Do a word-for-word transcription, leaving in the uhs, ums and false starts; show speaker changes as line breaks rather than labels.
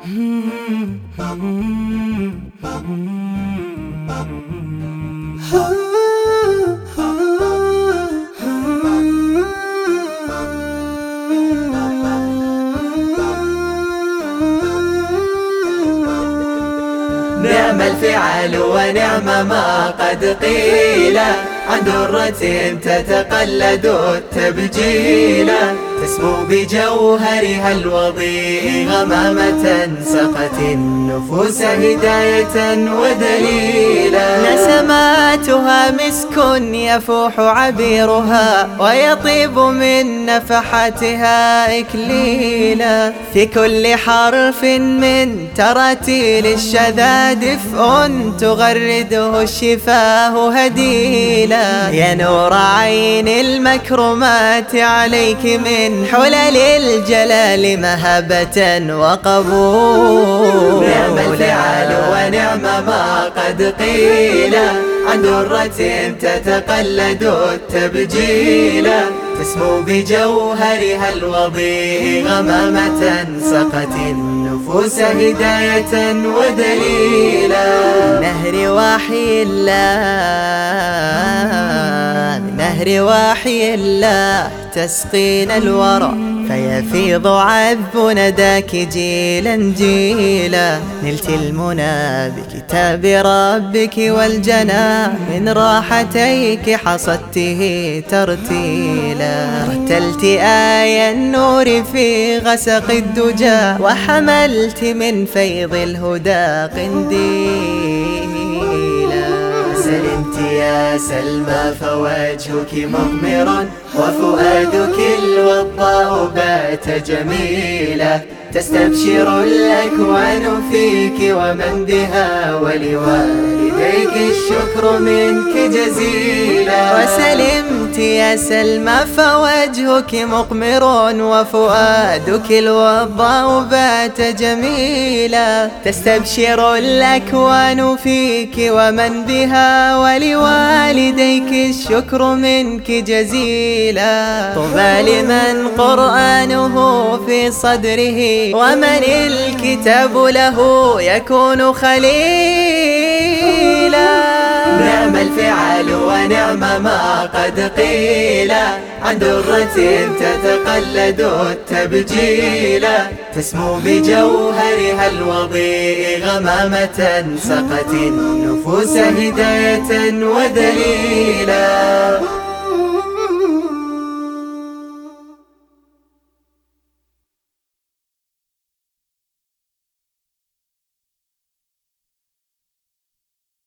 نعم الفعل ونعم ما قد قيل عن درة تتقلد التبجيل، تسمو بجوهرها الوضيء غمامة سقت النفوس هداية ودليلا. نسماتها مسك يفوح عبيرها ويطيب من نفحاتها إكليلا، في كل حرف من تراتيل الشذا دفء تغرده الشفاه هديلا. يا نور عين المكرمات عليك من حلل الجلال مهبة وقبول. نعم الفعل ونعم ما قد قيل عن درة تتقلد التبجيل، تسمو بجوهرها الوضيء غمامة سقت النفوس هداية ودليلا. نهر وحي الله نهر وحي الله تسقينا الورى، فيفيض عذب نداك جيلا جيلا. نلت المنى بكتاب ربك والجنى، من راحتيك حصدته ترتيلا. رتلت آي النور في غسق الدجى، وحملت من فيض الهدى قنديلا. سلمت يا سلمى فوجهك مغمر، وفؤادك الوضاء بات جميلا. تستبشر الأكوان فيك ومن بها، ولوالديك الشكر منك جزيلا. وسلمت يا سلمى فوجهك مقمر، وفؤادك الوضاء بات جميلا. تستبشر الأكوان فيك ومن بها، ولوالديك الشكر منك جزيلا. طوبى لمن قرآنه في صدره، ومن الكتاب له يكون خليلا. نعم الفعل ونعم ما قد قيل عن درة تتقلد التبجيل، تسمو بجوهرها الوضيء غمامة سقت النفوس هداية ودليلا.